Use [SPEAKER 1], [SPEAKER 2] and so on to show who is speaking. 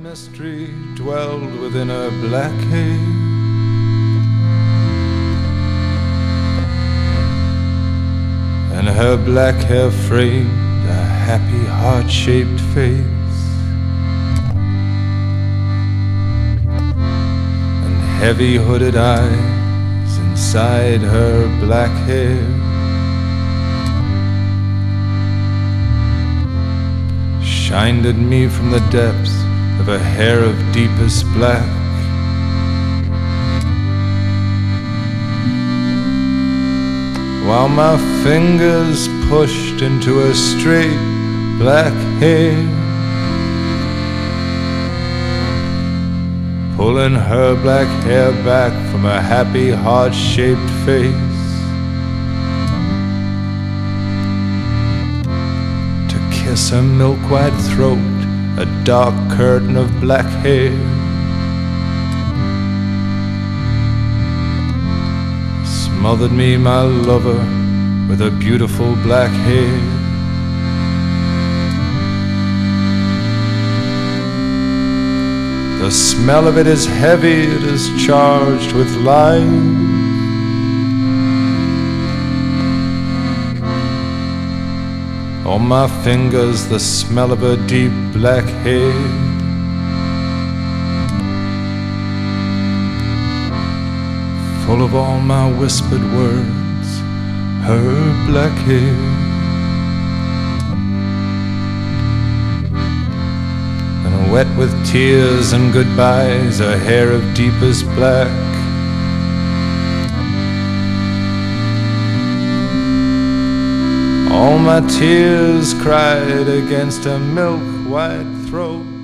[SPEAKER 1] mystery dwelled within her black hair, and her black hair framed a happy heart-shaped face, and heavy hooded eyes inside her black hair shined at me from the depths of a hair of deepest black. While my fingers pushed into her straight black hair, pulling her black hair back from her happy heart-shaped face, kiss her milk-white throat, a dark curtain of black hair, smothered me, my lover, with her beautiful black hair. The smell of it is heavy, it is charged with life. On my fingers the smell of her deep black hair, full of all my whispered words, her black hair. And wet with tears and goodbyes, her hair of deepest black. All my tears cried against her milk-white throat.